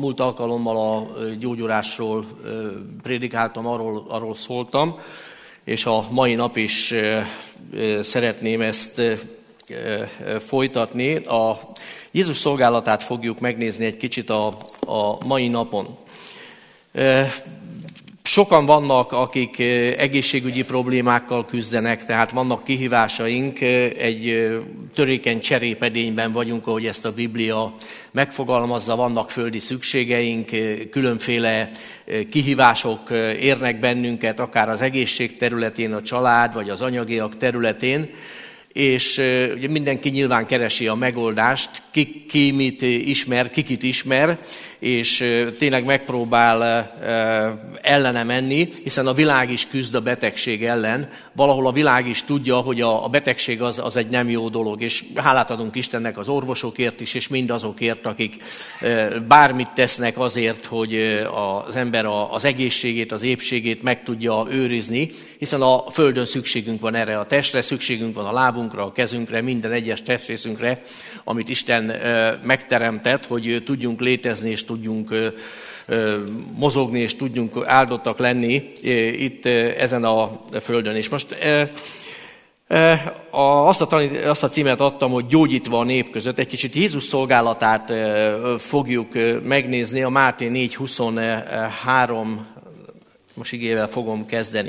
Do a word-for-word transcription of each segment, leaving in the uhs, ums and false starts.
Múlt alkalommal a gyógyulásról prédikáltam, arról, arról szóltam, és a mai nap is szeretném ezt folytatni. A Jézus szolgálatát fogjuk megnézni egy kicsit a, a mai napon. Sokan vannak, akik egészségügyi problémákkal küzdenek, tehát vannak kihívásaink, egy törékeny cserépedényben vagyunk, ahogy ezt a Biblia megfogalmazza, vannak földi szükségeink, különféle kihívások érnek bennünket, akár az egészség területén, a család, vagy az anyagiak területén, és ugye mindenki nyilván keresi a megoldást, ki, ki mit ismer, kikit ismer, és tényleg megpróbál ellene menni, hiszen a világ is küzd a betegség ellen. Valahol a világ is tudja, hogy a betegség az, az egy nem jó dolog, és hálát adunk Istennek az orvosokért is, és mindazokért, akik bármit tesznek azért, hogy az ember az egészségét, az épségét meg tudja őrizni, hiszen a Földön szükségünk van erre a testre, szükségünk van a lábunkra, a kezünkre, minden egyes testrészünkre, amit Isten megteremtett, hogy tudjunk létezni, és tudjunk mozogni, és tudjunk áldottak lenni itt ezen a földön. És most azt a, tanít, azt a címet adtam, hogy gyógyítva a nép között. Egy kicsit Jézus szolgálatát fogjuk megnézni. A Máté négy huszonhárom most igével fogom kezdeni.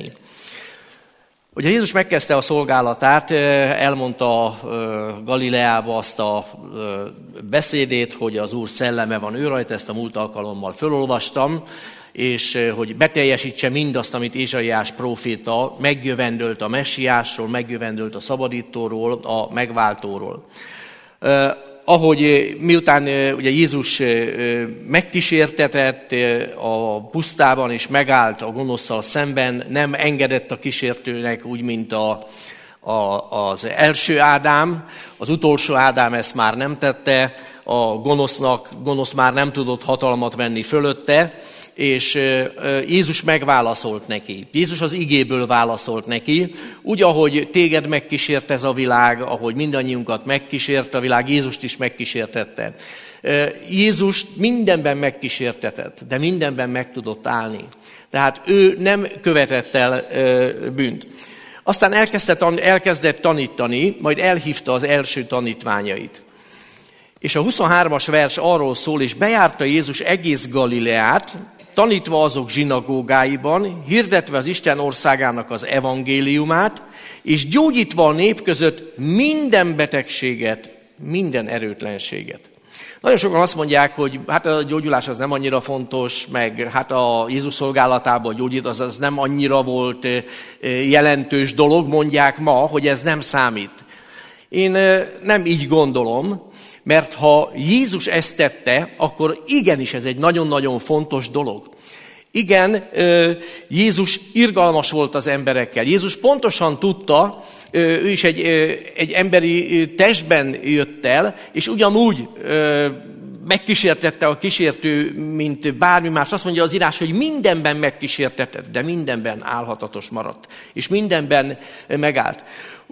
Ugye Jézus megkezdte a szolgálatát, elmondta Galileába azt a beszédét, hogy az Úr szelleme van ő rajta, ezt a múlt alkalommal fölolvastam, és hogy beteljesítse mindazt, amit Ézsaiás próféta megjövendölt a messiásról, megjövendölt a szabadítóról, a megváltóról. Ahogy miután ugye Jézus megkísértetett a pusztában és megállt a gonoszszal szemben, nem engedett a kísértőnek úgy, mint a, a, az első Ádám, az utolsó Ádám ezt már nem tette, a gonosznak, gonosz már nem tudott hatalmat venni fölötte, és Jézus megválaszolt neki. Jézus az igéből válaszolt neki, úgy, ahogy téged megkísért ez a világ, ahogy mindannyiunkat megkísért a világ, Jézust is megkísértette. Jézus mindenben megkísértetett, de mindenben meg tudott állni. Tehát ő nem követett el bűnt. Aztán elkezdett, elkezdett tanítani, majd elhívta az első tanítványait. És a huszonhármas vers arról szól, és bejárta Jézus egész Galileát, tanítva azok zsinagógáiban, hirdetve az Isten országának az evangéliumát, és gyógyítva a nép között minden betegséget, minden erőtlenséget. Nagyon sokan azt mondják, hogy hát a gyógyulás az nem annyira fontos, meg hát a Jézus szolgálatában a gyógyít az, az nem annyira volt jelentős dolog, mondják ma, hogy ez nem számít. Én nem így gondolom, mert ha Jézus ezt tette, akkor igenis ez egy nagyon-nagyon fontos dolog. Igen, Jézus irgalmas volt az emberekkel. Jézus pontosan tudta, ő is egy, egy emberi testben jött el, és ugyanúgy megkísértette a kísértő, mint bármi más. Azt mondja az írás, hogy mindenben megkísértetett, de mindenben állhatatos maradt, és mindenben megállt.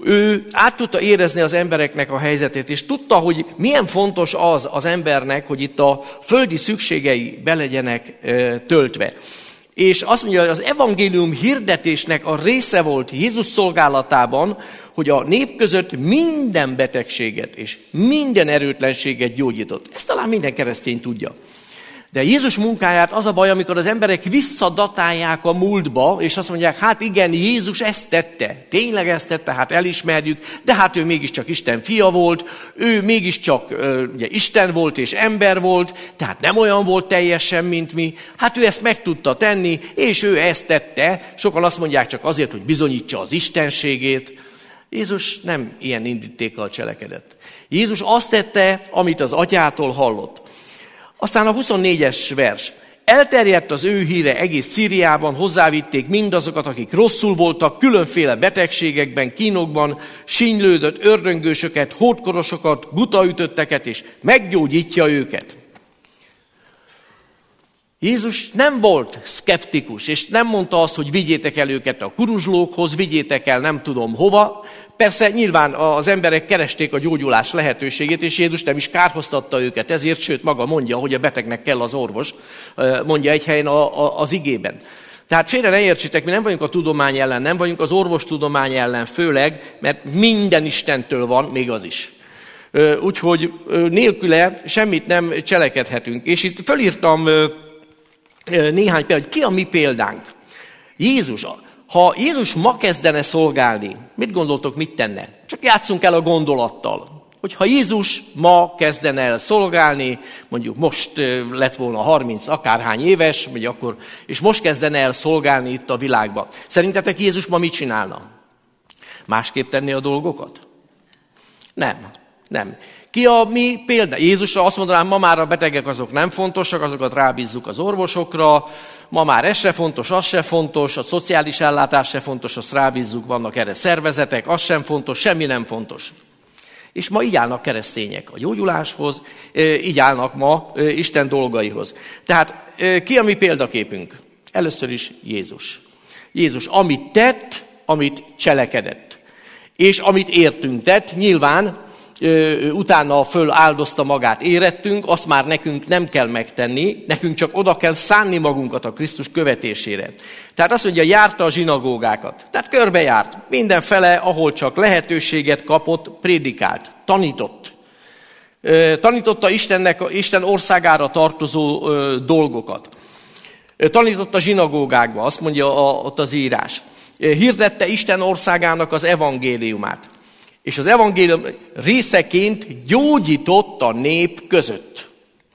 Ő át tudta érezni az embereknek a helyzetét, és tudta, hogy milyen fontos az az embernek, hogy itt a földi szükségei be legyenek töltve. És azt mondja, hogy az evangélium hirdetésnek a része volt Jézus szolgálatában, hogy a nép között minden betegséget és minden erőtlenséget gyógyított. Ezt talán minden keresztény tudja. De Jézus munkáját az a baj, amikor az emberek visszadatálják a múltba, és azt mondják, hát igen, Jézus ezt tette, tényleg ezt tette, hát elismerjük, de hát ő mégiscsak Isten fia volt, ő mégiscsak ugye, Isten volt és ember volt, tehát nem olyan volt teljesen, mint mi, hát ő ezt meg tudta tenni, és ő ezt tette, sokan azt mondják csak azért, hogy bizonyítsa az istenségét. Jézus nem ilyen indítékkal cselekedett. Jézus azt tette, amit az atyától hallott. Aztán a huszonnégyes vers. Elterjedt az ő híre egész Szíriában, hozzávitték mindazokat, akik rosszul voltak, különféle betegségekben, kínokban, sínylődött ördöngősöket, hódkorosokat, butaütötteket, és meggyógyítja őket. Jézus nem volt szkeptikus, és nem mondta azt, hogy vigyétek el őket a kuruzslókhoz, vigyétek el nem tudom hova. Persze nyilván az emberek keresték a gyógyulás lehetőségét, és Jézus nem is kárhoztatta őket ezért, sőt maga mondja, hogy a betegnek kell az orvos, mondja egy helyen az igében. Tehát félre ne értsétek, mi nem vagyunk a tudomány ellen, nem vagyunk az orvostudomány ellen, főleg, mert minden Istentől van, még az is. Úgyhogy nélküle semmit nem cselekedhetünk. És itt fölírtam néhány példát, hogy ki a mi példánk. Jézus, ha Jézus ma kezdene szolgálni, mit gondoltok, mit tenne? Csak játsszunk el a gondolattal, hogy ha Jézus ma kezdene el szolgálni, mondjuk most lett volna harminc akárhány éves, vagy akkor, és most kezdene el szolgálni itt a világban. Szerintetek Jézus ma mit csinálna? Másképp tenni a dolgokat? Nem, nem. Ki a mi példa? Jézusra azt mondanám, ma már a betegek azok nem fontosak, azokat rábízzuk az orvosokra, ma már ez se fontos, az se fontos, a szociális ellátás se fontos, azt rábízzuk, vannak erre szervezetek, az sem fontos, semmi nem fontos. És ma így állnak keresztények a gyógyuláshoz, így állnak ma Isten dolgaihoz. Tehát ki a mi példaképünk? Először is Jézus. Jézus, amit tett, amit cselekedett. És amit értünk tett, nyilván utána föl áldozta magát, érettünk, azt már nekünk nem kell megtenni, nekünk csak oda kell szánni magunkat a Krisztus követésére. Tehát azt mondja, járta a zsinagógákat. Tehát körbejárt, mindenfele, ahol csak lehetőséget kapott, prédikált, tanított. Tanította Istennek, Isten országára tartozó dolgokat. Tanította a zsinagógákba, azt mondja ott az írás. Hirdette Isten országának az evangéliumát. És az evangélium részeként gyógyított a nép között.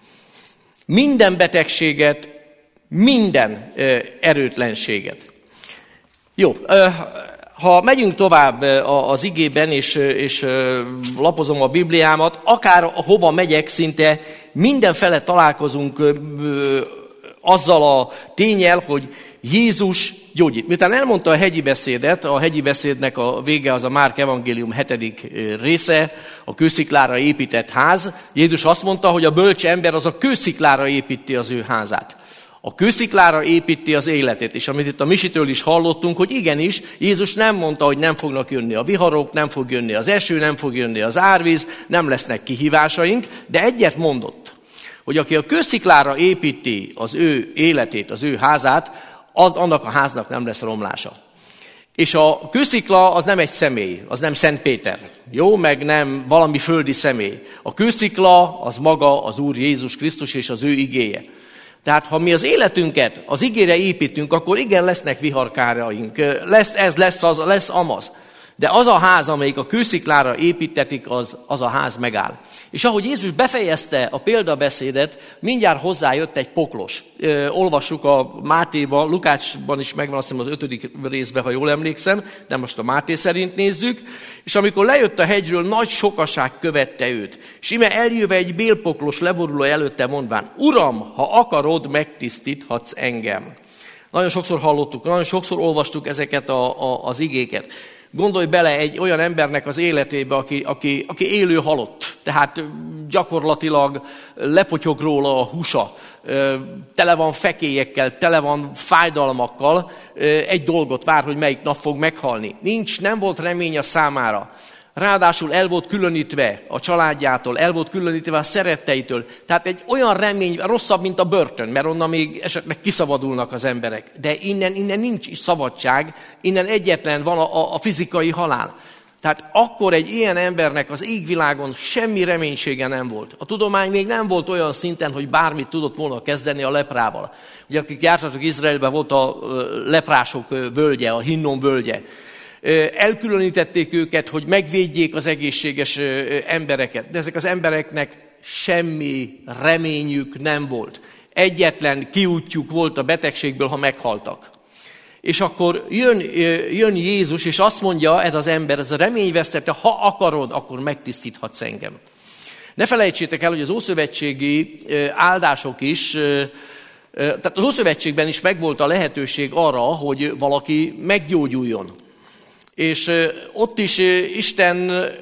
Minden betegséget, minden erőtlenséget. Jó, ha megyünk tovább az igében, és, és lapozom a Bibliámat, akár hova megyek, szinte mindenfele találkozunk azzal a ténnyel, hogy Jézus gyógyít. Miután elmondta a hegyi beszédet, a hegyi beszédnek a vége az a Márk evangélium hetedik része, a kősziklára épített ház. Jézus azt mondta, hogy a bölcs ember az a kősziklára építi az ő házát. A kősziklára építi az életét, és amit itt a Misitől is hallottunk, hogy igenis, Jézus nem mondta, hogy nem fognak jönni a viharok, nem fog jönni az eső, nem fog jönni az árvíz, nem lesznek kihívásaink, de egyet mondott, hogy aki a kősziklára építi az ő életét, az ő házát, az, annak a háznak nem lesz romlása. És a kőszikla az nem egy személy, az nem Szent Péter, jó, meg nem valami földi személy. A kőszikla az maga az Úr Jézus Krisztus és az ő igéje. Tehát ha mi az életünket az igére építünk, akkor igen, lesznek viharkáraink, lesz ez, lesz az, lesz amaz. De az a ház, amelyik a kősziklára építetik, az, az a ház megáll. És ahogy Jézus befejezte a példabeszédet, mindjárt hozzájött egy poklos. Ö, olvassuk a Mátéba, Lukácsban is megvan, azt hiszem az ötödik részben, ha jól emlékszem, de most a Máté szerint nézzük. És amikor lejött a hegyről, nagy sokaság követte őt. És íme eljöve egy bélpoklos leboruló előtte mondván, Uram, ha akarod, megtisztíthatsz engem. Nagyon sokszor hallottuk, nagyon sokszor olvastuk ezeket a, a, az igéket. Gondolj bele egy olyan embernek az életébe, aki, aki, aki élő halott. Tehát gyakorlatilag lepotyog róla a húsa, tele van fekélyekkel, tele van fájdalmakkal. Egy dolgot vár, hogy melyik nap fog meghalni. Nincs, nem volt remény a számára. Ráadásul el volt különítve a családjától, el volt különítve a szeretteitől. Tehát egy olyan remény, rosszabb, mint a börtön, mert onnan még esetleg kiszabadulnak az emberek. De innen, innen nincs is szabadság, innen egyetlen van a, a fizikai halál. Tehát akkor egy ilyen embernek az égvilágon semmi reménysége nem volt. A tudomány még nem volt olyan szinten, hogy bármit tudott volna kezdeni a leprával. Ugye akik jártatok Izraelben, volt a leprások völgye, a Hinnom völgye. Elkülönítették őket, hogy megvédjék az egészséges embereket. De ezek az embereknek semmi reményük nem volt. Egyetlen kiútjuk volt a betegségből, ha meghaltak. És akkor jön, jön Jézus, és azt mondja ez az ember, ez a reményvesztette, ha akarod, akkor megtisztíthatsz engem. Ne felejtsétek el, hogy az ószövetségi áldások is, tehát az Ószövetségben is megvolt a lehetőség arra, hogy valaki meggyógyuljon. És ott is Isten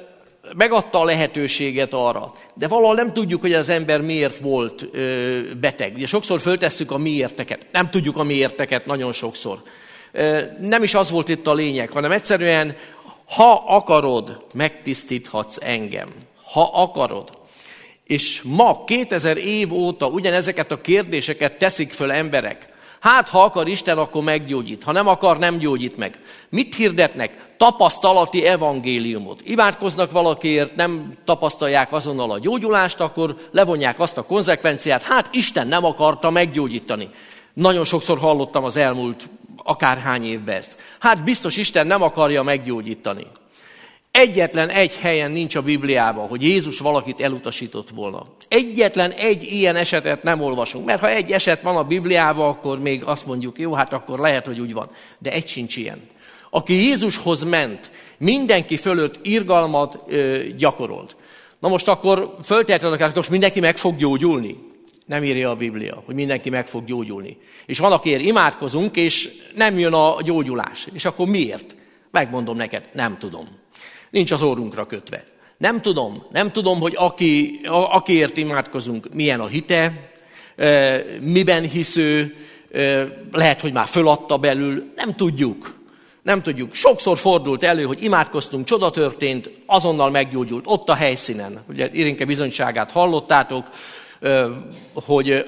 megadta a lehetőséget arra, de valahol nem tudjuk, hogy az ember miért volt ö, beteg. Ugye sokszor föltesszük a miérteket, nem tudjuk a miérteket nagyon sokszor. Ö, nem is az volt itt a lényeg, hanem egyszerűen, ha akarod, megtisztíthatsz engem. Ha akarod. És ma, kétezer év óta ugyanezeket a kérdéseket teszik föl emberek. Hát, ha akar Isten, akkor meggyógyít. Ha nem akar, nem gyógyít meg. Mit hirdetnek? Tapasztalati evangéliumot. Imádkoznak valakiért, nem tapasztalják azonnal a gyógyulást, akkor levonják azt a konzekvenciát, hát Isten nem akarta meggyógyítani. Nagyon sokszor hallottam az elmúlt akárhány évben ezt. Hát biztos Isten nem akarja meggyógyítani. Egyetlen egy helyen nincs a Bibliában, hogy Jézus valakit elutasított volna. Egyetlen egy ilyen esetet nem olvasunk, mert ha egy eset van a Bibliában, akkor még azt mondjuk, jó, hát akkor lehet, hogy úgy van. De egy sincs ilyen. Aki Jézushoz ment, mindenki fölött irgalmat ö, gyakorolt. Na most akkor föltehetően, hogy most mindenki meg fog gyógyulni. Nem írja a Biblia, hogy mindenki meg fog gyógyulni. És van, akiért imádkozunk, és nem jön a gyógyulás. És akkor miért? Megmondom neked, nem tudom. Nincs az orrunkra kötve. Nem tudom, nem tudom, hogy aki, a, akiért imádkozunk, milyen a hite, e, miben hisző, e, lehet, hogy már föladta belül, nem tudjuk. Nem tudjuk. Sokszor fordult elő, hogy imádkoztunk, csoda történt, azonnal meggyógyult, ott a helyszínen. Ugye Irinke bizonyságát hallottátok, e, hogy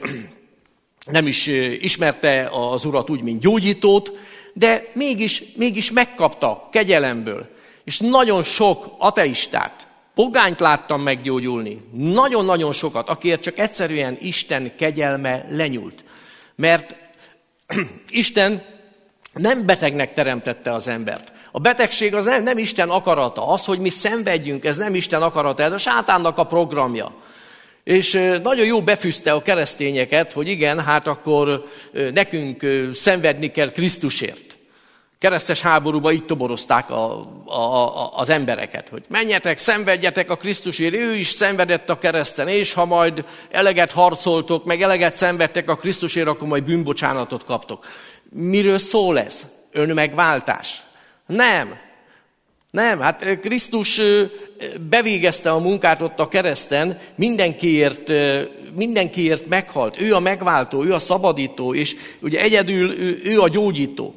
nem is ismerte az Urat úgy, mint gyógyítót, de mégis, mégis megkapta kegyelemből. És nagyon sok ateistát, pogányt láttam meggyógyulni. Nagyon-nagyon sokat, akiért csak egyszerűen Isten kegyelme lenyúlt. Mert Isten nem betegnek teremtette az embert. A betegség az nem, nem Isten akarata. Az, hogy mi szenvedjünk, ez nem Isten akarata, ez a sátánnak a programja. És nagyon jó befűzte a keresztényeket, hogy igen, hát akkor nekünk szenvedni kell Krisztusért. Keresztes háborúban így toborozták a, a, a, az embereket, hogy menjetek, szenvedjetek a Krisztusért, ő is szenvedett a kereszten, és ha majd eleget harcoltok, meg eleget szenvedtek a Krisztusért, akkor majd bűnbocsánatot kaptok. Miről szól ez? Önmegváltás? Nem. Nem, hát Krisztus bevégezte a munkát ott a kereszten, mindenkiért, mindenkiért meghalt. Ő a megváltó, ő a szabadító, és ugye egyedül ő, ő a gyógyító.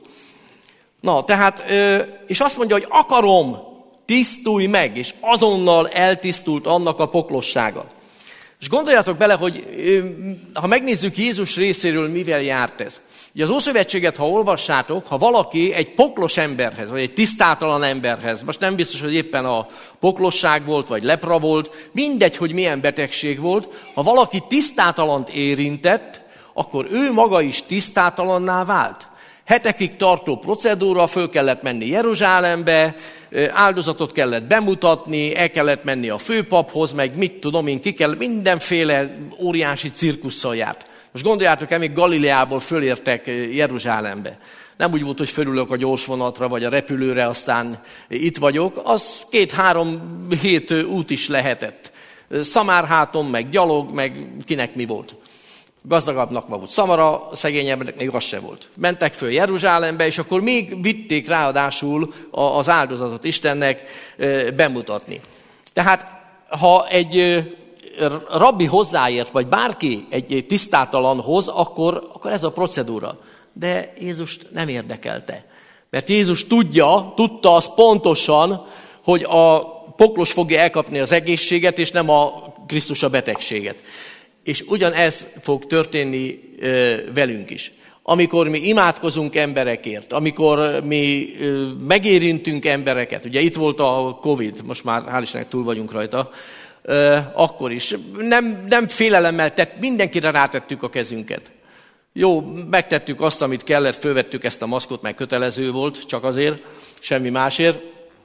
Na, tehát, és azt mondja, hogy akarom, tisztulj meg, és azonnal eltisztult annak a poklossága. És gondoljatok bele, hogy ha megnézzük Jézus részéről, mivel járt ez. Ugye az Ószövetséget, ha olvassátok, ha valaki egy poklos emberhez, vagy egy tisztátalan emberhez, most nem biztos, hogy éppen a poklosság volt, vagy lepra volt, mindegy, hogy milyen betegség volt, ha valaki tisztátalant érintett, akkor ő maga is tisztátalanná vált. Hetekig tartó procedúra, föl kellett menni Jeruzsálembe, áldozatot kellett bemutatni, el kellett menni a főpaphoz, meg mit tudom én, ki kell, mindenféle óriási cirkusszal járt. Most gondoljátok el, még Galileából fölértek Jeruzsálembe. Nem úgy volt, hogy fölülök a gyorsvonatra, vagy a repülőre, aztán itt vagyok. Az két-három hét út is lehetett. Szamárháton, meg gyalog, meg kinek mi volt. Gazdagabbnak ma volt Szamara, szegényebbnek még az se volt. Mentek föl Jeruzsálembe, és akkor még vitték ráadásul az áldozatot Istennek bemutatni. Tehát, ha egy rabbi hozzáért, vagy bárki egy tisztátalanhoz, akkor, akkor ez a procedúra. De Jézust nem érdekelte. Mert Jézus tudja, tudta azt pontosan, hogy a poklos fogja elkapni az egészséget, és nem a Krisztus a betegséget. És ugyanez fog történni ö, velünk is. Amikor mi imádkozunk emberekért, amikor mi ö, megérintünk embereket, ugye itt volt a Covid, most már hál' Istennek túl vagyunk rajta, ö, akkor is. Nem, nem félelemmel tett, mindenkire rátettük a kezünket. Jó, megtettük azt, amit kellett, fölvettük ezt a maszkot, meg kötelező volt, csak azért, semmi másért.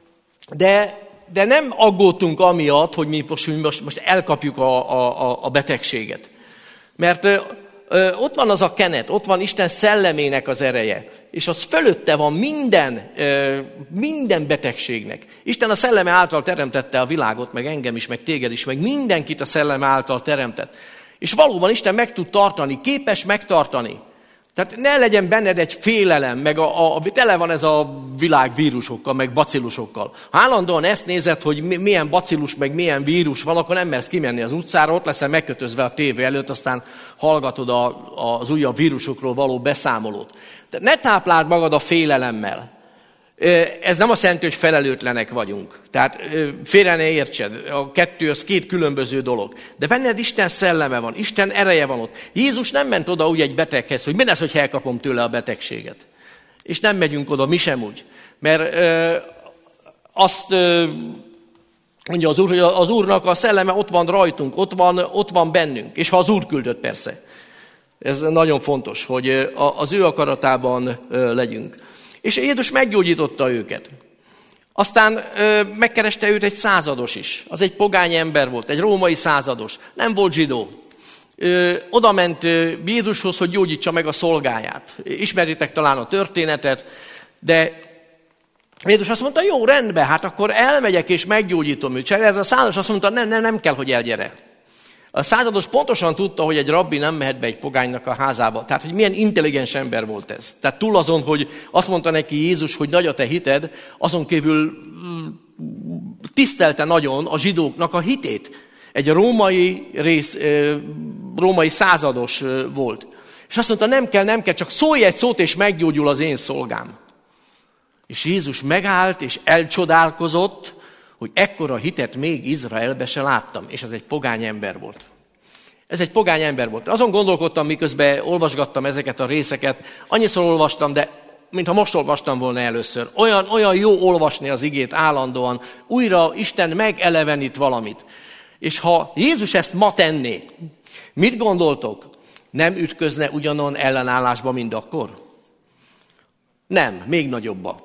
De De nem aggódtunk amiatt, hogy mi most, most, most elkapjuk a, a, a betegséget. Mert ö, ö, ott van az a kenet, ott van Isten szellemének az ereje, és az fölötte van minden, ö, minden betegségnek. Isten a szelleme által teremtette a világot, meg engem is, meg téged is, meg mindenkit a szelleme által teremtett. És valóban Isten meg tud tartani, képes megtartani. Tehát ne legyen benned egy félelem, meg a, a, tele van ez a világ vírusokkal, meg bacillusokkal. Ha állandóan ezt nézed, hogy milyen bacillus, meg milyen vírus van, akkor nem mersz kimenni az utcára, ott leszel megkötözve a tévé előtt, aztán hallgatod a, az újabb vírusokról való beszámolót. Tehát ne tápláld magad a félelemmel. Ez nem azt jelenti, hogy felelőtlenek vagyunk. Tehát félre ne értsed, a kettő az két különböző dolog. De benned Isten szelleme van, Isten ereje van ott. Jézus nem ment oda úgy egy beteghez, hogy mi lesz, hogy elkapom tőle a betegséget. És nem megyünk oda, mi sem úgy. Mert ö, azt ö, mondja az Úr, hogy az Úrnak a szelleme ott van rajtunk, ott van, ott van bennünk. És ha az Úr küldött, persze. Ez nagyon fontos, hogy az ő akaratában ö, legyünk. És Jézus meggyógyította őket. Aztán ö, megkereste őt egy százados is. Az egy pogány ember volt, egy római százados. Nem volt zsidó. Ö, oda ment ö, Jézushoz, hogy gyógyítsa meg a szolgáját. Ismeritek talán a történetet, de Jézus azt mondta, jó, rendben, hát akkor elmegyek és meggyógyítom őt. Ez a százados azt mondta, nem, nem, nem kell, hogy elgyere. A százados pontosan tudta, hogy egy rabbi nem mehet be egy pogánynak a házába. Tehát, hogy milyen intelligens ember volt ez. Tehát túl azon, hogy azt mondta neki Jézus, hogy nagy a te hited, azon kívül tisztelte nagyon a zsidóknak a hitét. Egy római, rész, római százados volt. És azt mondta, nem kell, nem kell, csak szólj egy szót, és meggyógyul az én szolgám. És Jézus megállt, és elcsodálkozott, hogy ekkora hitet még Izraelbe se láttam, és ez egy pogány ember volt. Ez egy pogány ember volt. Azon gondolkodtam, miközben olvasgattam ezeket a részeket, annyiszor olvastam, de mintha most olvastam volna először. Olyan, olyan jó olvasni az igét állandóan, újra Isten megelevenít valamit. És ha Jézus ezt ma tenné, mit gondoltok? Nem ütközne ugyanon ellenállásba, mint akkor? Nem, még nagyobba.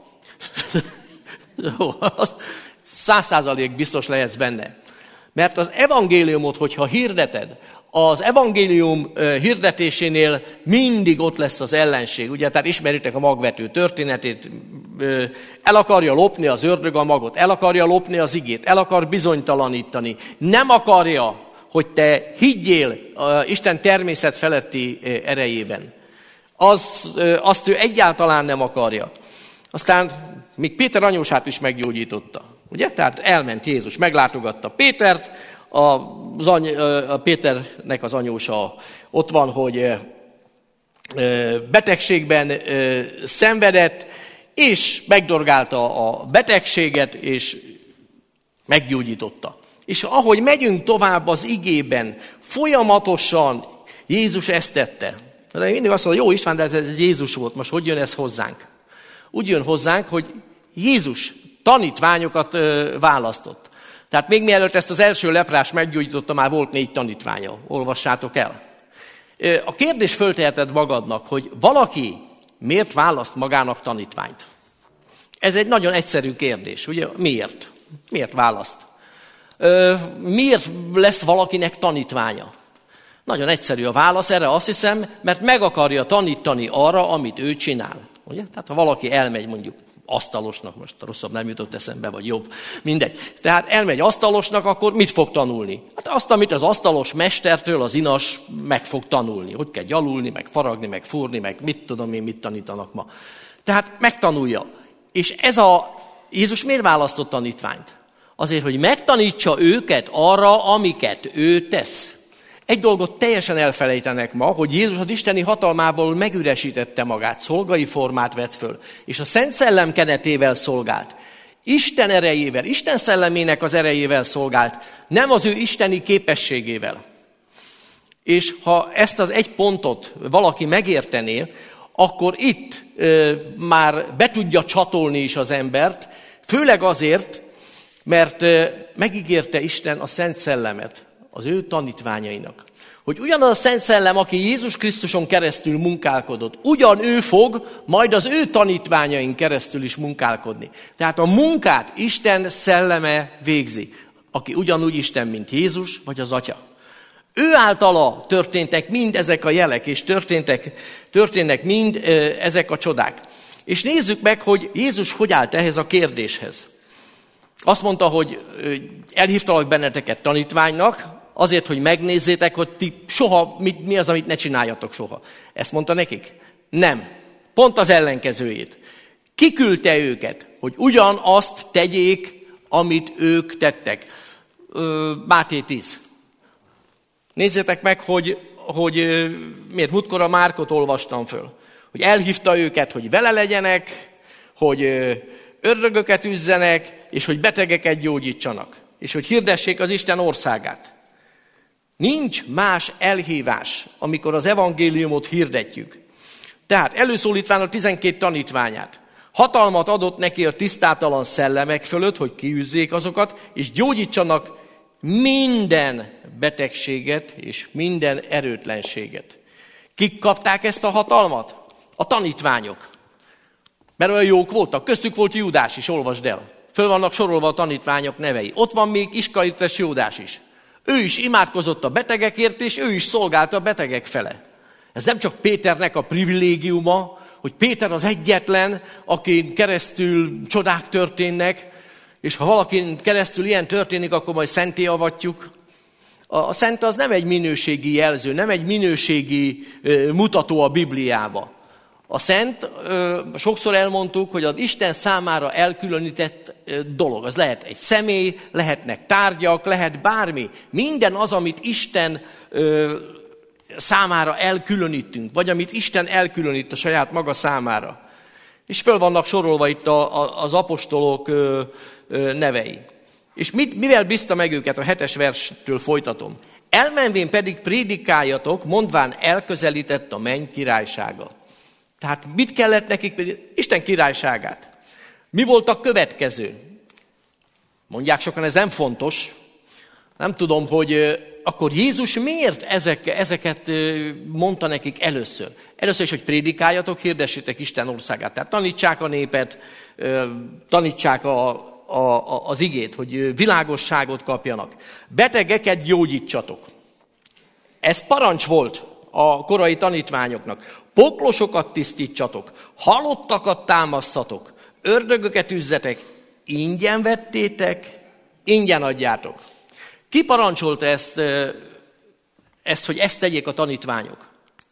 Jó, az száz százalék biztos lehetsz benne. Mert az evangéliumot, hogyha hirdeted, az evangélium hirdetésénél mindig ott lesz az ellenség. Ugye, tehát ismeritek a magvető történetét, el akarja lopni az ördög a magot, el akarja lopni az igét, el akar bizonytalanítani. Nem akarja, hogy te higgyél Isten természet feletti erejében. Az, azt ő egyáltalán nem akarja. Aztán még Péter anyósát is meggyógyította. Ugye? Tehát elment Jézus, meglátogatta Pétert, az any, a Péternek az anyósa ott van, hogy betegségben szenvedett, és megdorgálta a betegséget, és meggyógyította. És ahogy megyünk tovább az igében, folyamatosan Jézus ezt tette. De mindig azt mondja, jó István, de ez Jézus volt, most hogy jön ez hozzánk? Úgy jön hozzánk, hogy Jézus tanítványokat ö, választott. Tehát még mielőtt ezt az első leprás meggyógyította, már volt négy tanítványa. Olvassátok el. A kérdés fölteheted magadnak, hogy valaki miért választ magának tanítványt? Ez egy nagyon egyszerű kérdés, ugye? Miért? Miért választ? Ö, miért lesz valakinek tanítványa? Nagyon egyszerű a válasz erre, azt hiszem, mert meg akarja tanítani arra, amit ő csinál. Ugye? Tehát ha valaki elmegy mondjuk asztalosnak, most rosszabb nem jutott eszembe, vagy jobb, mindegy. Tehát elmegy asztalosnak, akkor mit fog tanulni? Hát azt, amit az asztalos mestertől az inas meg fog tanulni. Hogy kell gyalulni, meg faragni, meg fúrni, meg mit tudom én, mit tanítanak ma. Tehát megtanulja. És ez a Jézus miért választott tanítványt? Azért, hogy megtanítsa őket arra, amiket ő tesz. Egy dolgot teljesen elfelejtenek ma, hogy Jézus az isteni hatalmából megüresítette magát, szolgai formát vett föl, és a Szent Szellem kenetével szolgált. Isten erejével, Isten szellemének az erejével szolgált, nem az ő isteni képességével. És ha ezt az egy pontot valaki megértené, akkor itt e, már be tudja csatolni is az embert, főleg azért, mert e, megígérte Isten a Szent Szellemet az ő tanítványainak. Hogy ugyanaz a Szent Szellem, aki Jézus Krisztuson keresztül munkálkodott, ugyan ő fog majd az ő tanítványain keresztül is munkálkodni. Tehát a munkát Isten szelleme végzi, aki ugyanúgy Isten, mint Jézus vagy az Atya. Ő általa történtek mind ezek a jelek, és történtek, történnek mind ezek a csodák. És nézzük meg, hogy Jézus hogy állt ehhez a kérdéshez. Azt mondta, hogy elhívtalak benneteket tanítványnak, azért, hogy megnézzétek, hogy ti soha, mi, mi az, amit ne csináljatok soha. Ezt mondta nekik? Nem. Pont az ellenkezőjét. Kiküldte őket, hogy ugyanazt tegyék, amit ők tettek. Máté tíz. Nézzétek meg, hogy, hogy miért múltkor a Márkot olvastam föl. Hogy elhívta őket, hogy vele legyenek, hogy ördögöket üzzenek, és hogy betegeket gyógyítsanak. És hogy hirdessék az Isten országát. Nincs más elhívás, amikor az evangéliumot hirdetjük. Tehát előszólítván a tizenkét tanítványát. Hatalmat adott neki a tisztátalan szellemek fölött, hogy kiűzzék azokat, és gyógyítsanak minden betegséget és minden erőtlenséget. Kik kapták ezt a hatalmat? A tanítványok. Mert olyan jók voltak. Köztük volt Júdás is, olvasd el. Föl vannak sorolva a tanítványok nevei. Ott van még Iskariótes Júdás is. Ő is imádkozott a betegekért, és ő is szolgálta a betegek fele. Ez nem csak Péternek a privilégiuma, hogy Péter az egyetlen, akin keresztül csodák történnek, és ha valakin keresztül ilyen történik, akkor majd szenté avatjuk. A szent az nem egy minőségi jelző, nem egy minőségi mutató a Bibliába. A szent, sokszor elmondtuk, hogy az Isten számára elkülönített dolog. Az lehet egy személy, lehetnek tárgyak, lehet bármi. Minden az, amit Isten számára elkülönítünk, vagy amit Isten elkülönít a saját maga számára. És föl vannak sorolva itt a, a, az apostolok ö, ö, nevei. És mit, mivel bízta meg őket, a hetes verstől folytatom. Elmenvén pedig prédikáljatok, mondván elközelített a menny királysága. Tehát mit kellett nekik? Isten királyságát. Mi volt a következő? Mondják sokan, ez nem fontos. Nem tudom, hogy akkor Jézus miért ezek, ezeket mondta nekik először? Először is, hogy prédikáljatok, hirdessétek Isten országát. Tehát tanítsák a népet, tanítsák a, a, a, az igét, hogy világosságot kapjanak. Betegeket gyógyítsatok. Ez parancs volt a korai tanítványoknak. Poklosokat tisztítsatok, halottakat támasztatok, ördögöket üzzetek, ingyen vettétek, ingyen adjátok. Ki parancsolta ezt, ezt, hogy ezt tegyék a tanítványok?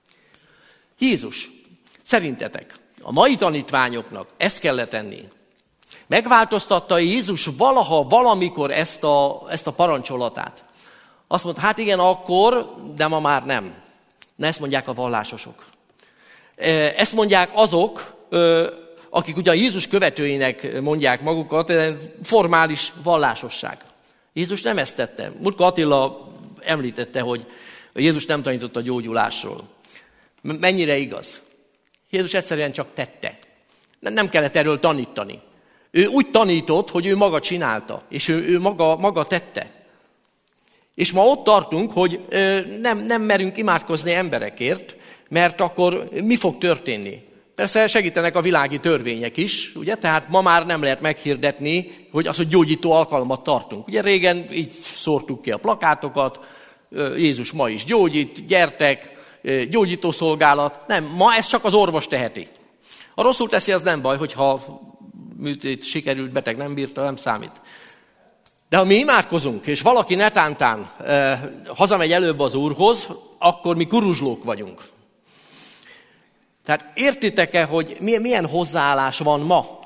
Jézus. Szerintetek, a mai tanítványoknak ezt kellett tenni. Megváltoztatta Jézus valaha, valamikor ezt a, ezt a parancsolatát. Azt mondta, hát igen, akkor, de ma már nem. Na, ezt mondják a vallásosok. Ezt mondják azok, akik ugye a Jézus követőinek mondják magukat, formális vallásosság. Jézus nem ezt tette. Murka Attila említette, hogy Jézus nem tanított a gyógyulásról. Mennyire igaz? Jézus egyszerűen csak tette. Nem kellett erről tanítani. Ő úgy tanított, hogy ő maga csinálta, és ő, ő maga, maga tette. És ma ott tartunk, hogy nem, nem merünk imádkozni emberekért, mert akkor mi fog történni? Persze segítenek a világi törvények is, ugye? Tehát ma már nem lehet meghirdetni, hogy az, hogy gyógyító alkalmat tartunk. Ugye régen így szórtuk ki a plakátokat, Jézus ma is gyógyít, gyertek, gyógyítószolgálat. Nem, ma ezt csak az orvos teheti. Ha rosszul teszi, az nem baj, hogyha műtét sikerült, beteg nem bírta, nem számít. De ha mi imádkozunk, és valaki netántán eh, hazamegy előbb az Úrhoz, akkor mi kuruzslók vagyunk. Tehát értitek-e, hogy milyen hozzáállás van ma?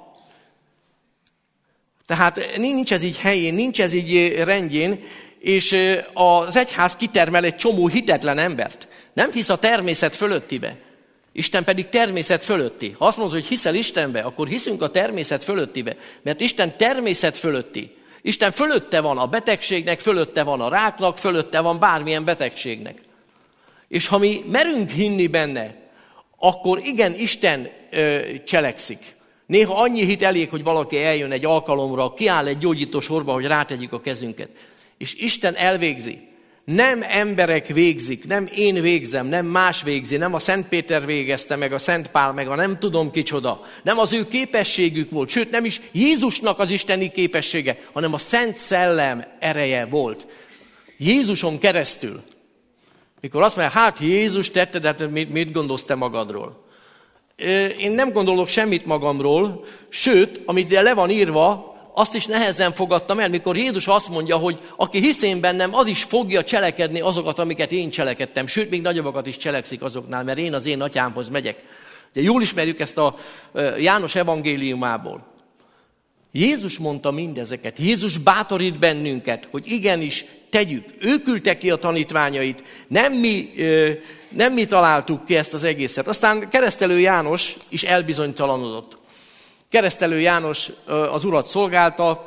Tehát nincs ez így helyén, nincs ez így rendjén, és az egyház kitermel egy csomó hitetlen embert. Nem hisz a természet fölöttibe. Isten pedig természet fölötti. Ha azt mondod, hogy hiszel Istenbe, akkor hiszünk a természet fölöttibe. Mert Isten természet fölötti. Isten fölötte van a betegségnek, fölötte van a ráknak, fölötte van bármilyen betegségnek. És ha mi merünk hinni benne, akkor igen, Isten ö, cselekszik. Néha annyi hit elég, hogy valaki eljön egy alkalomra, kiáll egy gyógyító sorba, hogy rátegyük a kezünket. És Isten elvégzi. Nem emberek végzik, nem én végzem, nem más végzi, nem a Szent Péter végezte, meg a Szent Pál, meg a nem tudom kicsoda. Nem az ő képességük volt, sőt nem is Jézusnak az isteni képessége, hanem a Szent Szellem ereje volt. Jézuson keresztül. Mikor azt mondja, hát Jézus tette, de hát mit, mit gondolsz te magadról? Én nem gondolok semmit magamról, sőt, amit le van írva, azt is nehezen fogadtam el, mikor Jézus azt mondja, hogy aki hisz én bennem, az is fogja cselekedni azokat, amiket én cselekedtem. Sőt, még nagyobbakat is cselekszik azoknál, mert én az én atyámhoz megyek. Ugye jól ismerjük ezt a János evangéliumából. Jézus mondta mindezeket, Jézus bátorít bennünket, hogy igenis tegyük. Ő küldte ki a tanítványait, nem mi, nem mi találtuk ki ezt az egészet. Aztán Keresztelő János is elbizonytalanodott. Keresztelő János az Urat szolgálta,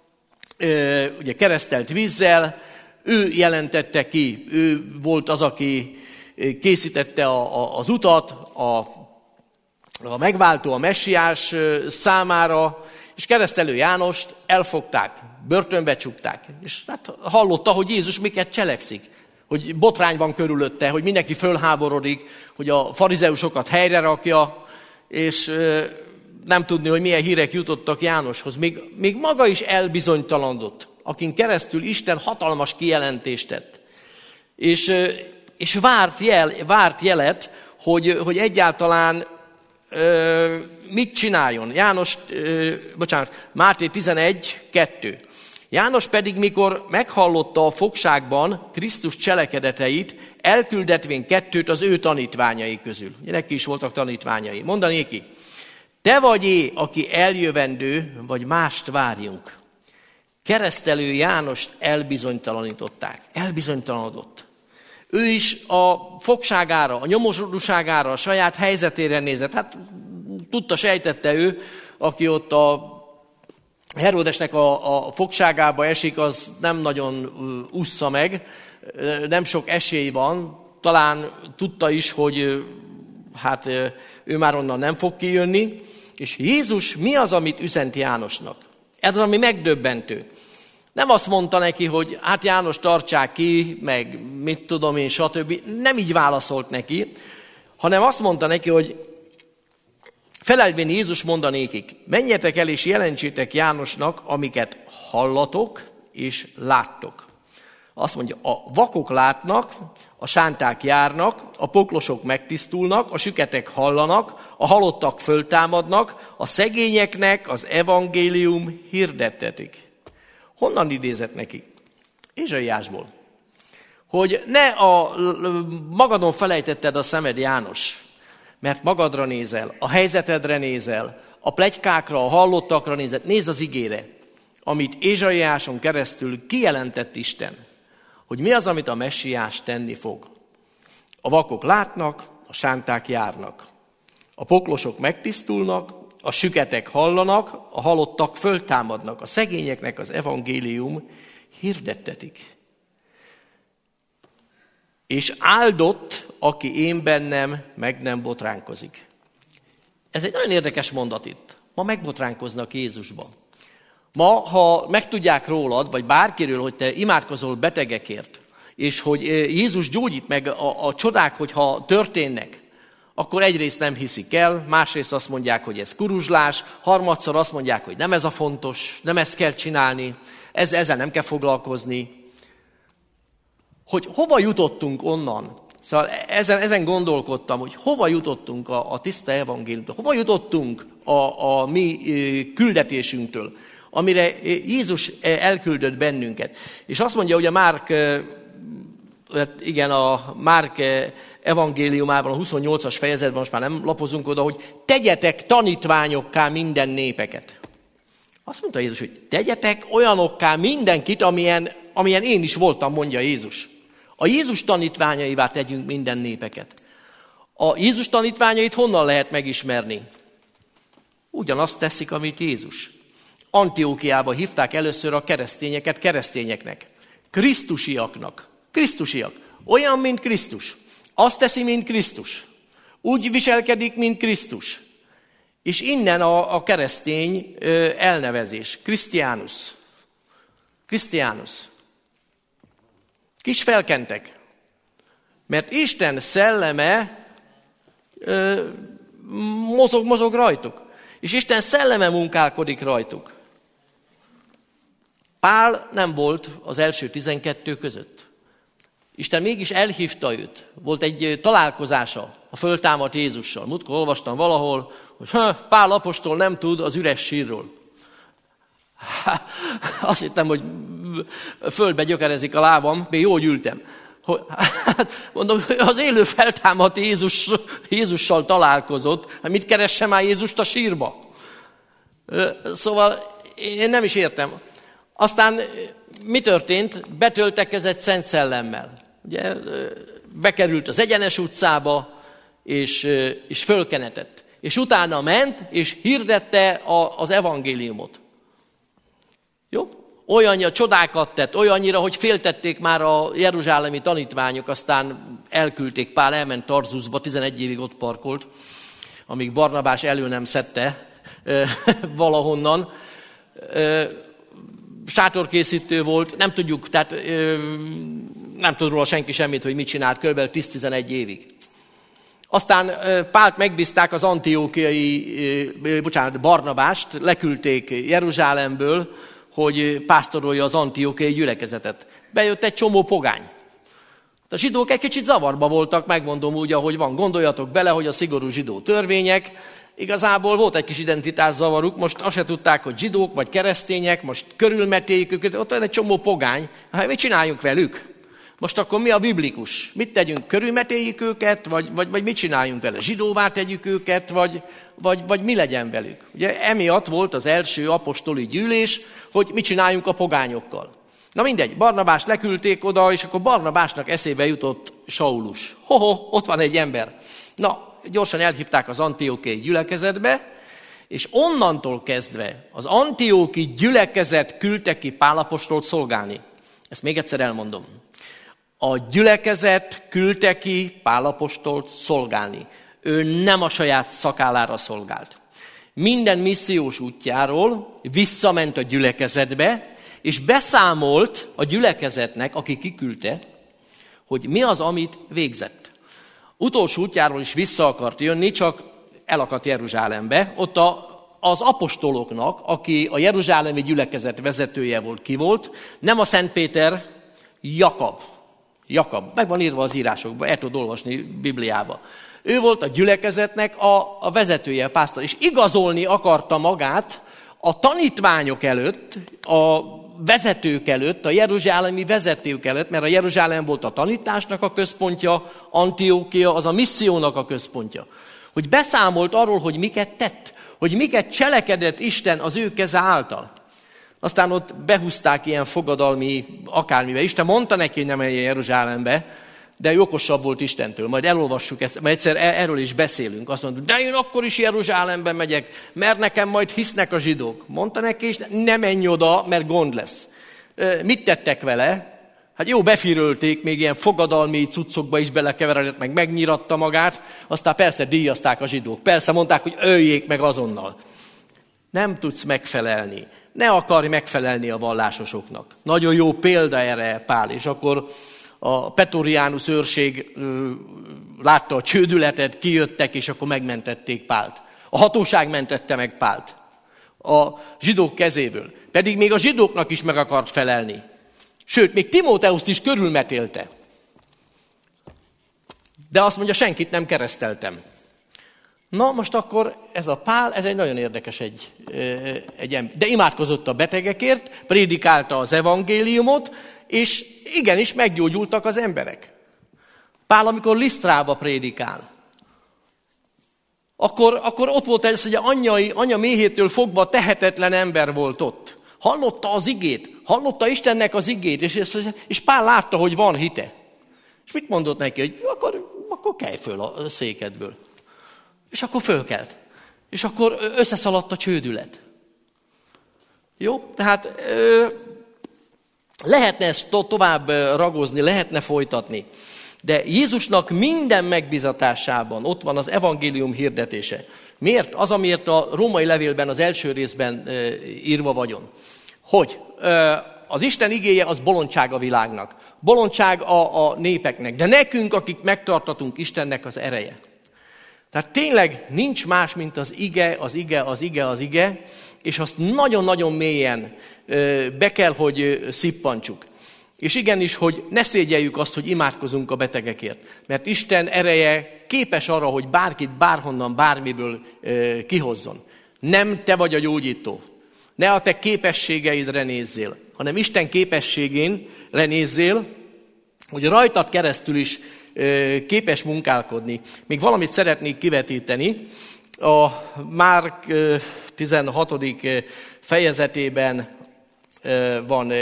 ugye keresztelt vízzel, ő jelentette ki, ő volt az, aki készítette a, a, az utat, a, a megváltó, a messiás számára, és Keresztelő Jánost elfogták, börtönbe csukták. És hát hallotta, hogy Jézus miket cselekszik, hogy botrány van körülötte, hogy mindenki fölháborodik, hogy a farizeusokat helyre rakja, és nem tudni, hogy milyen hírek jutottak Jánoshoz. Még, még maga is elbizonytalanodott, akin keresztül Isten hatalmas kijelentést tett. És, és várt, jel, várt jelet, hogy, hogy egyáltalán ö, mit csináljon. János, ö, bocsánat, Máté tizenegy kettő. János pedig, mikor meghallotta a fogságban Krisztus cselekedeteit, elküldetvén kettőt az ő tanítványai közül. Neki is voltak tanítványai. Mondanéki, te vagy-e, aki eljövendő, vagy mást várjunk? Keresztelő Jánost elbizonytalanították. Elbizonytalanodott. Ő is a fogságára, a nyomorúságára, a saját helyzetére nézett. Hát tudta, sejtette ő, aki ott a Heródesnek a, a fogságába esik, az nem nagyon ússza meg, nem sok esély van. Talán tudta is, hogy hát ő már onnan nem fog kijönni. És Jézus mi az, amit üzent Jánosnak? Ez az, ami megdöbbentő. Nem azt mondta neki, hogy hát János tartsák ki, meg mit tudom én, stb. Nem így válaszolt neki, hanem azt mondta neki, hogy felelvén Jézus mondanékik, menjetek el és jelentsétek Jánosnak, amiket hallatok és láttok. Azt mondja, a vakok látnak, a sánták járnak, a poklosok megtisztulnak, a süketek hallanak, a halottak föltámadnak, a szegényeknek az evangélium hirdettetik. Honnan idézett neki? Ézsaiásból. Hogy ne a magadon felejtetted a szemed, János, mert magadra nézel, a helyzetedre nézel, a pletykákra, a hallottakra nézel, nézd az igére, amit Ézsaiáson keresztül kijelentett Isten, hogy mi az, amit a messiás tenni fog. A vakok látnak, a sánták járnak, a poklosok megtisztulnak, a süketek hallanak, a halottak föltámadnak, a szegényeknek az evangélium hirdettetik. És áldott, aki én bennem meg nem botránkozik. Ez egy nagyon érdekes mondat itt. Ma megbotránkoznak Jézusban. Ma, ha megtudják rólad, vagy bárkiről, hogy te imádkozol betegekért, és hogy Jézus gyógyít meg, a, a csodák, hogyha történnek, akkor egyrészt nem hiszik el, másrészt azt mondják, hogy ez kuruzslás, harmadszor azt mondják, hogy nem ez a fontos, nem ezt kell csinálni, ezzel, ezzel nem kell foglalkozni. Hogy hova jutottunk onnan? Szóval ezen, ezen gondolkodtam, hogy hova jutottunk a, a tiszta evangéliumtól, hova jutottunk a, a mi küldetésünktől, amire Jézus elküldött bennünket. És azt mondja, hogy a Márk, igen, a Márk evangéliumában, a huszonnyolcas fejezetben, most már nem lapozunk oda, hogy tegyetek tanítványokká minden népeket. Azt mondta Jézus, hogy tegyetek olyanokká mindenkit, amilyen, amilyen én is voltam, mondja Jézus. A Jézus tanítványaivá tegyünk minden népeket. A Jézus tanítványait honnan lehet megismerni? Ugyanazt teszik, amit Jézus. Antiókiába hívták először a keresztényeket keresztényeknek. Krisztusiaknak. Krisztusiak. Olyan, mint Krisztus. Azt teszi, mint Krisztus. Úgy viselkedik, mint Krisztus. És innen a, a keresztény ö, elnevezés. Krisztiánus. Krisztiánus. Kis felkentek. Mert Isten szelleme ö, mozog, mozog rajtuk. És Isten szelleme munkálkodik rajtuk. Pál nem volt az első tizenkettő között. Isten mégis elhívta őt. Volt egy találkozása a föltámadt Jézussal. Múltkor olvastam valahol, hogy Pál apostol nem tud az üres sírról. Azt hittem, hogy földbe gyökerezik a lábam, még jól ültem. Hát mondom, az élő feltámadt Jézus, Jézussal találkozott, hát mit keresse már Jézust a sírba? Szóval én nem is értem. Aztán mi történt? Betöltekezett Szent Szellemmel. Ugye, bekerült az Egyenes utcába, és, és fölkenetett. És utána ment, és hirdette a, az evangéliumot. Jó? Olyannyira csodákat tett, olyannyira, hogy féltették már a jeruzsálemi tanítványok, aztán elküldték, Pál elment Tarzuszba, tizenegy évig ott parkolt, amíg Barnabás elő nem szedte valahonnan. Sátorkészítő volt, nem tudjuk, tehát nem tud róla senki semmit, hogy mit csinált, kb. tíz-tizenegy évig. Aztán Pált megbízták az antiókiai, bocsánat, Barnabást, leküldték Jeruzsálemből, hogy pásztorolja az antiókiai gyülekezetet. Bejött egy csomó pogány. A zsidók egy kicsit zavarba voltak, megmondom úgy, ahogy van. Gondoljatok bele, hogy a szigorú zsidó törvények, igazából volt egy kis identitászavaruk, most azt se tudták, hogy zsidók vagy keresztények, most körülmetéljük őket, ott van egy csomó pogány. Hát mit csináljunk velük? Most akkor mi a biblikus? Mit tegyünk? Körülmetéljük őket, vagy, vagy, vagy mit csináljunk vele? Zsidóvá tegyük őket, vagy, vagy, vagy mi legyen velük? Ugye emiatt volt az első apostoli gyűlés, hogy mit csináljunk a pogányokkal. Na mindegy, Barnabást leküldték oda, és akkor Barnabásnak eszébe jutott Saulus. Hoho, ott van egy ember. Na, gyorsan elhívták az antiókiai gyülekezetbe, és onnantól kezdve az antióki gyülekezet küldte ki Pál apostolt szolgálni. Ezt még egyszer elmondom. A gyülekezet küldte ki Pál apostolt szolgálni. Ő nem a saját szakállára szolgált. Minden missziós útjáról visszament a gyülekezetbe, és beszámolt a gyülekezetnek, aki kiküldte, hogy mi az, amit végzett. Utolsó útjáról is vissza akart jönni, csak elakadt Jeruzsálembe. Ott a, az apostoloknak, aki a jeruzsálemi gyülekezet vezetője volt, ki volt, nem a Szent Péter, Jakab. Jakab, meg van írva az írásokban, el tudod olvasni Bibliába. Ő volt a gyülekezetnek a, a vezetője, a pásztor, és igazolni akarta magát a tanítványok előtt, a vezetők előtt, a jeruzsálemi vezetők előtt, mert a Jeruzsálem volt a tanításnak a központja, Antiókia az a missziónak a központja. Hogy beszámolt arról, hogy miket tett, hogy miket cselekedett Isten az ő keze által. Aztán ott behúzták ilyen fogadalmi akármibe. Isten mondta neki, hogy nem menjen Jeruzsálembe, de ő okosabb volt Istentől. Majd elolvassuk ezt, mert egyszer erről is beszélünk. Azt mondta, de én akkor is Jeruzsálembe megyek, mert nekem majd hisznek a zsidók. Mondta neki, és ne menj oda, mert gond lesz. Mit tettek vele? Hát jó, befirölték, még ilyen fogadalmi cuccokba is belekeveredett, meg megnyiratta magát, aztán persze díjazták a zsidók. Persze mondták, hogy öljék meg azonnal. Nem tudsz megfelelni. Ne akarj megfelelni a vallásosoknak. Nagyon jó példa erre Pál, és akkor a Pretoriánus őrség ö, látta a csődületet, kijöttek, és akkor megmentették Pált. A hatóság mentette meg Pált a zsidók kezéből. Pedig még a zsidóknak is meg akart felelni. Sőt, még Timóteuszt is körülmetélte. De azt mondja, senkit nem kereszteltem. Na, most akkor ez a Pál, ez egy nagyon érdekes egy, egy ember. De imádkozott a betegekért, prédikálta az evangéliumot, és igenis meggyógyultak az emberek. Pál, amikor Lisztrába prédikál, akkor, akkor ott volt ez, hogy anyai, anya méhétől fogva tehetetlen ember volt ott. Hallotta az igét, hallotta Istennek az igét, és, és Pál látta, hogy van hite. És mit mondott neki, hogy akkor, akkor kelj föl a székedből. És akkor fölkelt. És akkor összeszaladt a csődület. Jó? Tehát ö, lehetne ezt to- tovább ragozni, lehetne folytatni. De Jézusnak minden megbízatásában ott van az evangélium hirdetése. Miért? Az, amiért a római levélben az első részben ö, írva vagyon. Hogy ö, az Isten igéje az bolondság a világnak. Bolondság a, a népeknek. De nekünk, akik megtartatunk, Istennek az ereje. Tehát tényleg nincs más, mint az ige, az ige, az ige, az ige, és azt nagyon-nagyon mélyen be kell, hogy szippantsuk. És igenis, hogy ne szégyeljük azt, hogy imádkozunk a betegekért. Mert Isten ereje képes arra, hogy bárkit, bárhonnan, bármiből kihozzon. Nem te vagy a gyógyító. Ne a te képességeidre nézzél, hanem Isten képességén lenézzél, hogy rajtad keresztül is képes munkálkodni. Még valamit szeretnék kivetíteni. A Márk tizenhatodik fejezetében van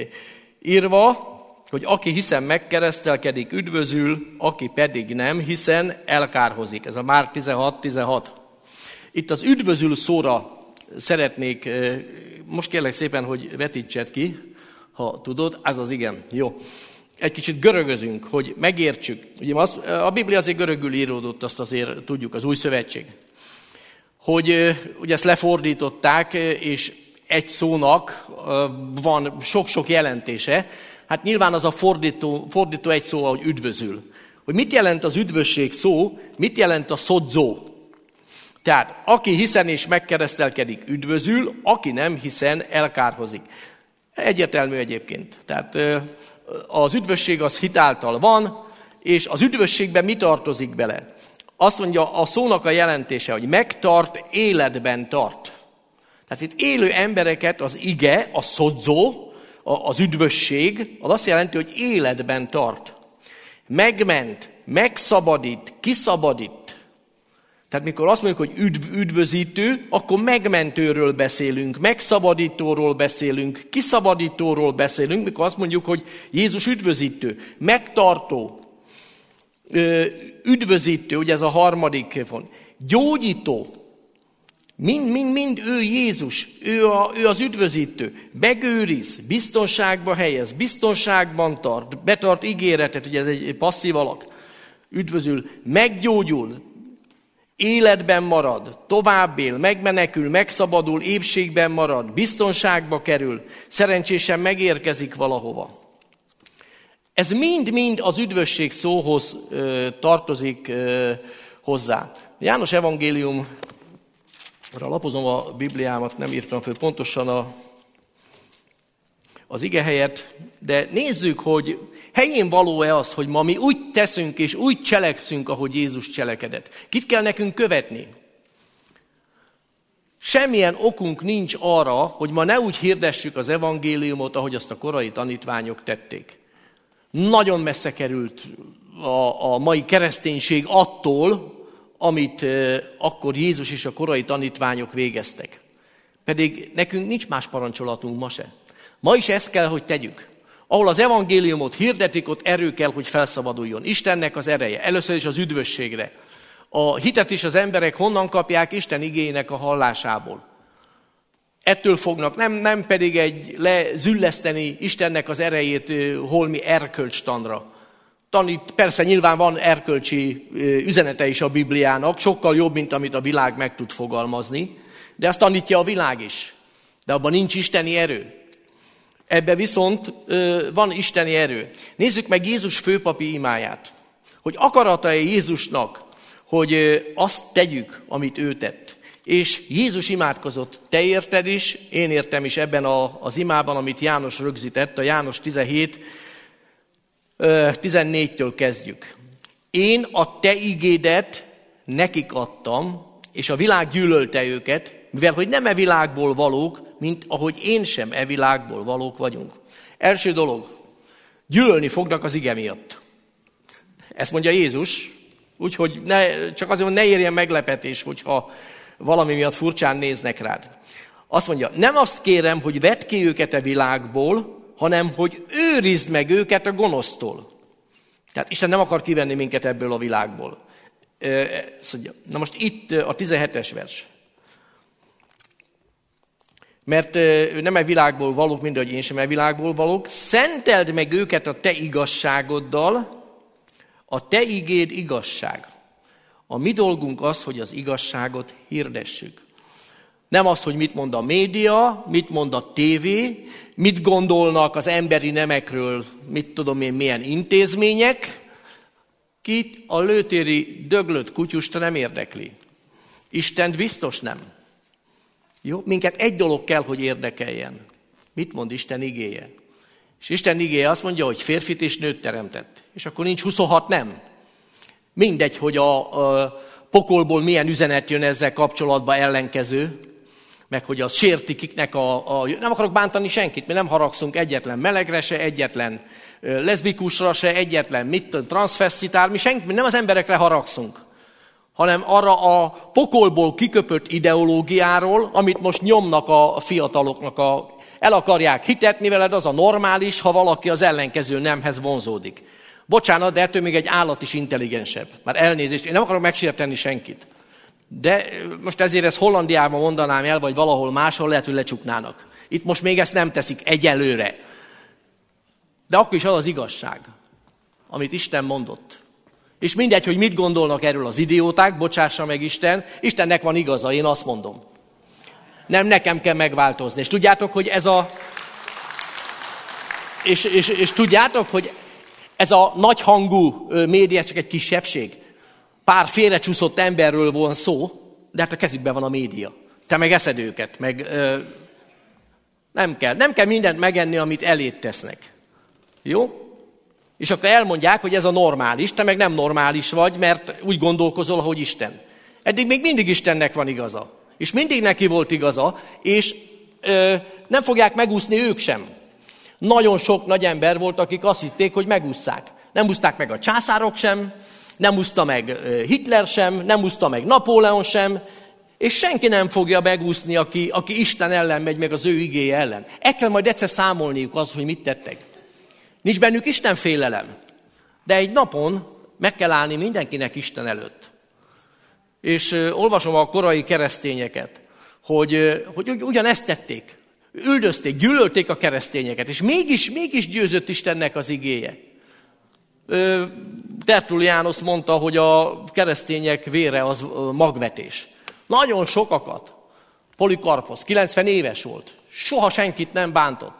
írva, hogy aki hiszen megkeresztelkedik, üdvözül, aki pedig nem, hiszen elkárhozik. Ez a Márk tizenhat tizenhat. Itt az üdvözül szóra szeretnék, most kérlek szépen, hogy vetítsed ki, ha tudod, ez az igen. Jó. Egy kicsit görögözünk, hogy megértsük. Ugye az, a Biblia azért görögül íródott, azt azért tudjuk, az Új Szövetség. Hogy ugye ezt lefordították, és egy szónak van sok-sok jelentése. Hát nyilván az a fordító, fordító egy szó, hogy üdvözül. Hogy mit jelent az üdvösség szó, mit jelent a szodzó? Tehát aki hiszen és megkeresztelkedik, üdvözül, aki nem hiszen elkárhozik. Egyértelmű egyébként. Tehát az üdvösség az hitáltal van, és az üdvösségben mi tartozik bele? Azt mondja a szónak a jelentése, hogy megtart, életben tart. Tehát itt élő embereket az ige, a szodzó, az üdvösség, az azt jelenti, hogy életben tart. Megment, megszabadít, kiszabadít. Tehát mikor azt mondjuk, hogy üdv, üdvözítő, akkor megmentőről beszélünk, megszabadítóról beszélünk, kiszabadítóról beszélünk, mikor azt mondjuk, hogy Jézus üdvözítő, megtartó, üdvözítő, ugye ez a harmadik font, gyógyító, mind, mind, mind ő Jézus, ő, a, ő az üdvözítő, megőriz, biztonságba helyez, biztonságban tart, betart ígéretet, ugye ez egy passzív alak, üdvözül, meggyógyul, életben marad, tovább él, megmenekül, megszabadul, épségben marad, biztonságba kerül, szerencsésen megérkezik valahova. Ez mind-mind az üdvösség szóhoz ö, tartozik ö, hozzá. János evangéliumra lapozom a Bibliámat, nem írtam föl pontosan a, az igehelyet, de nézzük, hogy helyén való-e az, hogy ma mi úgy teszünk és úgy cselekszünk, ahogy Jézus cselekedett. Kit kell nekünk követni? Semmilyen okunk nincs arra, hogy ma ne úgy hirdessük az evangéliumot, ahogy azt a korai tanítványok tették. Nagyon messze került a, a mai kereszténység attól, amit e, akkor Jézus és a korai tanítványok végeztek. Pedig nekünk nincs más parancsolatunk ma se. Ma is ezt kell, hogy tegyük. Ahol az evangéliumot hirdetik, ott erő kell, hogy felszabaduljon. Istennek az ereje, először is az üdvösségre. A hitet is az emberek honnan kapják? Isten igének a hallásából. Ettől fognak, nem, nem pedig egy lezülleszteni Istennek az erejét holmi erkölcstanra. Tanít, persze nyilván van erkölcsi üzenete is a Bibliának, sokkal jobb, mint amit a világ meg tud fogalmazni, de azt tanítja a világ is. De abban nincs isteni erő. Ebben viszont ö, van isteni erő. Nézzük meg Jézus főpapi imáját. Hogy akarata-e Jézusnak, hogy ö, azt tegyük, amit ő tett. És Jézus imádkozott, te érted is, én értem is ebben a, az imában, amit János rögzített, a János tizenhét tizennégytől kezdjük. Én a te igédet nekik adtam, és a világ gyűlölte őket, mivel hogy nem e világból valók, mint ahogy én sem e világból valók vagyunk. Első dolog, gyűlölni fognak az ige miatt. Ezt mondja Jézus, úgyhogy ne, csak azért, hogy ne érjen meglepetés, hogyha valami miatt furcsán néznek rád. Azt mondja, nem azt kérem, hogy vedd ki őket a világból, hanem hogy őrizd meg őket a gonosztól. Tehát Isten nem akar kivenni minket ebből a világból. Ezt mondja, na most itt a tizenhetes vers. Mert ő nem e világból valók, mind ahogy én sem e világból valók. Szenteld meg őket a te igazságoddal, a te igéd igazság. A mi dolgunk az, hogy az igazságot hirdessük. Nem az, hogy mit mond a média, mit mond a tévé, mit gondolnak az emberi nemekről, mit tudom én, milyen intézmények. Kit a lőtéri döglött kutyust nem érdekli. Istent biztos nem. Jó? Minket egy dolog kell, hogy érdekeljen. Mit mond Isten igéje? És Isten igéje azt mondja, hogy férfit és nőt teremtett. És akkor nincs huszonhat nem. Mindegy, hogy a, a pokolból milyen üzenet jön ezzel kapcsolatban ellenkező. meg hogy az sérti kiknek a, a... Nem akarok bántani senkit, mi nem haragszunk egyetlen melegre se, egyetlen leszbikusra se, egyetlen mit, transzvesztitár, mi, senki, mi nem az emberekre haragszunk, hanem arra a pokolból kiköpött ideológiáról, amit most nyomnak a fiataloknak, a, el akarják hitetni veled, az a normális, ha valaki az ellenkező nemhez vonzódik. Bocsánat, de ettől még egy állat is intelligensebb. Már elnézést, én nem akarok megsérteni senkit. De most ezért ezt Hollandiában mondanám el, vagy valahol máshol lehet, hogy lecsuknának. Itt most még ezt nem teszik egyelőre. De akkor is az az igazság, amit Isten mondott. És mindegy, hogy mit gondolnak erről az idióták, bocsássa meg Isten, Istennek van igaza, én azt mondom. Nem nekem kell megváltozni. És tudjátok, hogy ez a... És, és, és tudjátok, hogy ez a nagyhangú média csak egy kisebbség. Pár félrecsúszott emberről van szó, de hát a kezükben van a média. Te meg eszed őket, meg ö, nem kell. Nem kell mindent megenni, amit elét tesznek. Jó? És akkor elmondják, hogy ez a normális, te meg nem normális vagy, mert úgy gondolkozol, ahogy Isten. Eddig még mindig Istennek van igaza. És mindig neki volt igaza, és ö, nem fogják megúszni ők sem. Nagyon sok nagy ember volt, akik azt hitték, hogy megússzák. Nem úszták meg a császárok sem, nem úszta meg Hitler sem, nem úszta meg Napóleon sem, és senki nem fogja megúszni, aki, aki Isten ellen megy, meg az ő igéje ellen. El kell majd egyszer számolniuk az, hogy mit tettek. Nincs bennük Isten félelem, de egy napon meg kell állni mindenkinek Isten előtt. És uh, olvasom a korai keresztényeket, hogy, uh, hogy ugyanezt tették. Üldözték, gyűlölték a keresztényeket, és mégis, mégis győzött Istennek az igéje. Uh, Tertullianus mondta, hogy a keresztények vére az uh, magvetés. Nagyon sokakat. Polikarposz, kilencven éves volt. Soha senkit nem bántott.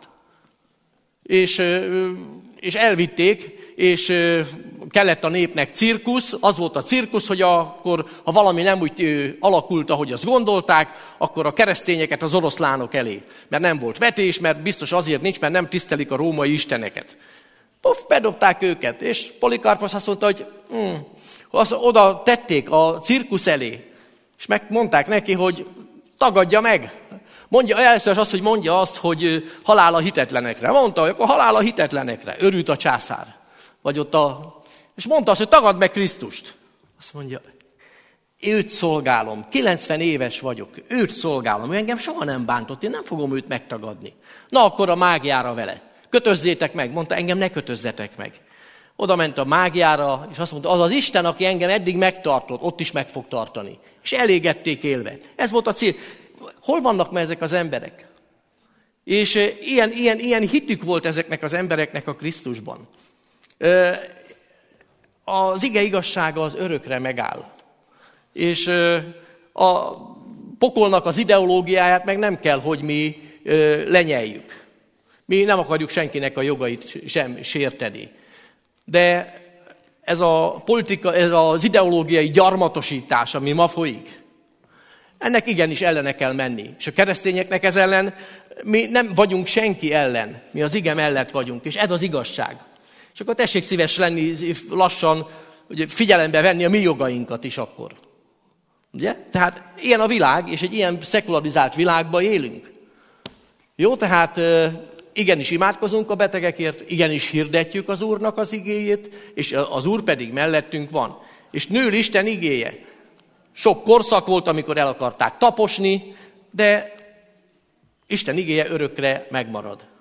És, és elvitték, és kellett a népnek cirkusz, az volt a cirkusz, hogy akkor, ha valami nem úgy alakult, ahogy azt gondolták, akkor a keresztényeket az oroszlánok elé. Mert nem volt vetés, mert biztos azért nincs, mert nem tisztelik a római isteneket. Puff, bedobták őket, és Polikarposz azt mondta, hogy hm, az, oda tették a cirkusz elé, és megmondták neki, hogy tagadja meg. Mondja, először azt, hogy mondja azt, hogy halál a hitetlenekre. Mondta, hogy akkor halál a hitetlenekre. Örült a császár. Vagy ott a... És mondta azt, hogy tagadd meg Krisztust. Azt mondja, őt szolgálom, kilencven éves vagyok, őt szolgálom, ő engem soha nem bántott, én nem fogom őt megtagadni. Na akkor a mágiára vele. Kötözzétek meg, mondta, engem ne kötözzetek meg. Oda ment a mágiára, és azt mondta, az az Isten, aki engem eddig megtartott, ott is meg fog tartani. És elégették élve. Ez volt a cél. Hol vannak ma ezek az emberek? És e, ilyen, ilyen, ilyen hitük volt ezeknek az embereknek a Krisztusban. E, az ige igazsága az örökre megáll. És e, a pokolnak az ideológiáját meg nem kell, hogy mi e, lenyeljük. Mi nem akarjuk senkinek a jogait sem sérteni. De ez a politika, ez az ideológiai gyarmatosítás, ami ma folyik, ennek igenis ellene kell menni. És a keresztényeknek ez ellen, mi nem vagyunk senki ellen, mi az ige mellett vagyunk, és ez az igazság. És akkor tessék szíves lenni, lassan ugye, figyelembe venni a mi jogainkat is akkor. Ugye? Tehát ilyen a világ, és egy ilyen szekularizált világban élünk. Jó, tehát igenis imádkozunk a betegekért, igenis hirdetjük az Úrnak az igéjét, és az Úr pedig mellettünk van. És nő Isten igéje. Sok korszak volt, amikor el akarták taposni, de Isten igéje örökre megmarad.